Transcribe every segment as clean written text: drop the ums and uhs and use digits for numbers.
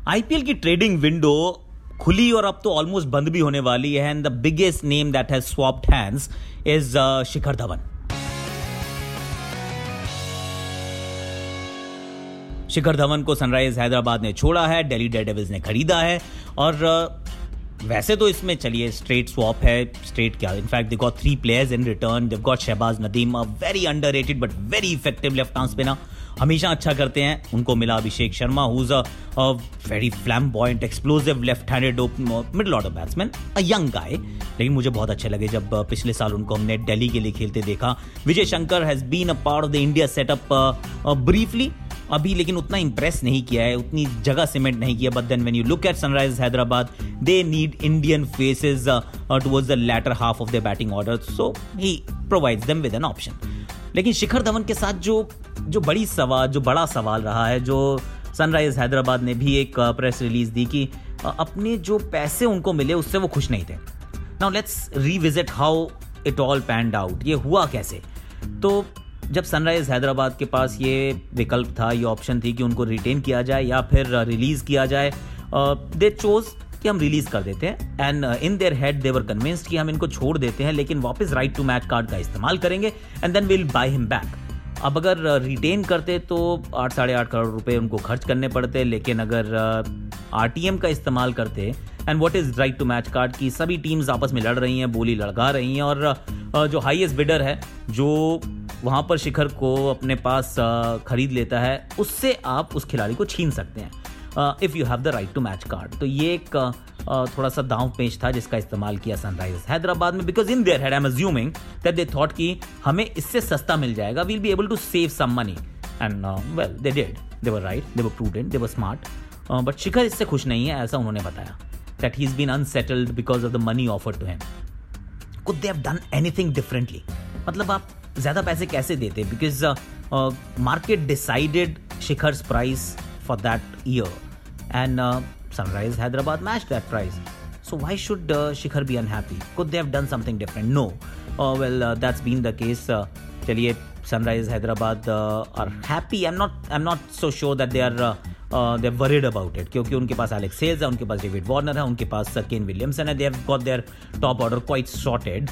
IPL की trading window खुली और अब तो ऑलमोस्ट बंद भी होने वाली है and the biggest name that has swapped hands is Shikhar Dhawan. Shikhar Dhawan को सनराइजर्स हैदराबाद ने छोड़ा है, दिल्ली डेयरडेविल्स ने खरीदा है और वैसे तो इसमें चलिए स्ट्रेट स्वैप है, स्ट्रेट क्या, in fact they got 3 players in return. They've got Shahbaz Nadeem, a very underrated but very effective left arm spinner, हमेशा अच्छा करते हैं। उनको मिला Abhishek Sharma, who's a very flamboyant, explosive left-handed middle order batsman, a young guy। लेकिन मुझे बहुत अच्छे लगे जब पिछले साल उनको हमने दिल्ली के लिए खेलते देखा। Vijay Shankar has been a part of the India setup briefly अभी, लेकिन उतना इंप्रेस नहीं किया है, उतनी जगह सीमेंट नहीं किया। But then when you look at Sunrisers Hyderabad, they need Indian faces towards the latter half of the batting order, so he provides them with an option. लेकिन शिखर धवन के साथ जो बड़ा सवाल रहा है, जो सनराइजर्स हैदराबाद ने भी एक प्रेस रिलीज दी कि अपने जो पैसे उनको मिले उससे वो खुश नहीं थे। Now let's revisit how it all panned out. ये हुआ कैसे? तो जब सनराइजर्स हैदराबाद के पास ये विकल्प था, ये ऑप्शन थी कि उनको रिटेन किया जाए या फिर रिलीज किया जाए, दे चोज कि हम रिलीज कर देते हैं and in their head they were convinced कि हम इनको छोड़ देते हैं लेकिन वापस राइट टू मैच कार्ड का इस्तेमाल करेंगे and then will buy him back. अब अगर रिटेन करते तो 8-8.5 करोड़ रुपए उनको खर्च करने पड़ते, लेकिन अगर आरटीएम का इस्तेमाल करते and what is right to match card की सभी टीम्स आपस में लड़ रही हैं, बोली लड़का रही हैं और जो हाईएस्ट बिडर है जो वहां पर शिखर को अपने पास खरीद लेता है, उससे आप उस खिलाड़ी को छीन सकते हैं if you have the right to match card. तो ये एक थोड़ा सा दांव पेच था जिसका इस्तेमाल किया सनराइजर्स हैदराबाद में, because in their head I am assuming that they thought कि हमें इससे सस्ता मिल जाएगा, we'll be able to save some money and well they did, they were right, they were prudent, they were smart. But Shikhar इससे खुश नहीं है, ऐसा उन्होंने बताया, that he is been unsettled because of the money offered to him. Could they have done anything differently? मतलब आप ज्यादा पैसे कैसे देते? Because market decided Shikhar's price for that year and Sunrisers Hyderabad match that price, so why should Shikhar be unhappy? Could they have done something different? No. Well, that's been the case. चलिए, Sunrisers Hyderabad are happy. I'm not so sure that they're worried about it, क्योंकि उनके पास Alex sales है, उनके पास David Warner है, उनके पास Kane Williamson है, they have got their top order quite sorted.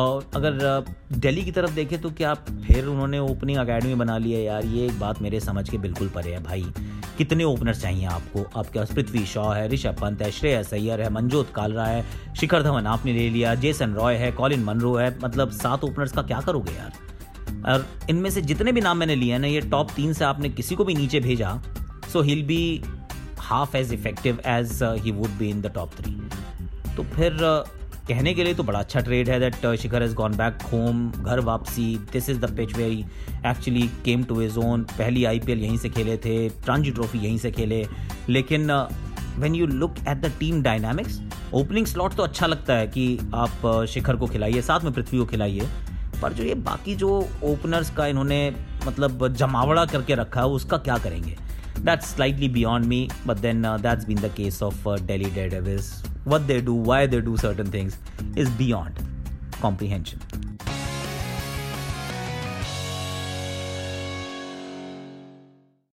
अगर दिल्ली की तरफ देखें तो क्या फिर उन्होंने ओपनिंग अकेडमी बना ली है? यार ये एक बात मेरे समझ के बिल्कुल परे है भाई। कितने ओपनर्स चाहिए आपको? आपके पास पृथ्वी शॉ है, ऋषभ पंत है, श्रेयस अय्यर है, मनजोत कालरा है, शिखर धवन आपने ले लिया, जेसन रॉय है, कॉलिन मनरो है, मतलब 7 ओपनर्स का क्या करोगे यार? और इनमें से जितने भी नाम मैंने लिए हैं ना, ये टॉप 3 से आपने किसी को भी नीचे भेजा, सो he'll be half as effective as he would be in the top 3. तो फिर कहने के लिए तो बड़ा अच्छा ट्रेड है that Shikhar has gone back home, घर वापसी, this is the pitch where he actually came to his own. पहली आईपीएल यहीं से खेले थे, रणजी ट्रॉफी यहीं से खेले, लेकिन when you look at the team dynamics, opening slot तो अच्छा लगता है कि आप शिखर को खिलाइए, साथ में पृथ्वी को खिलाइए, पर जो ये बाकी जो ओपनर्स का इन्होंने मतलब जमावड़ा करके रखा है उसका क्या करेंगे? That's slightly beyond me, but then that's been the case of Delhi Daredevils. What they do, why they do certain things is beyond comprehension.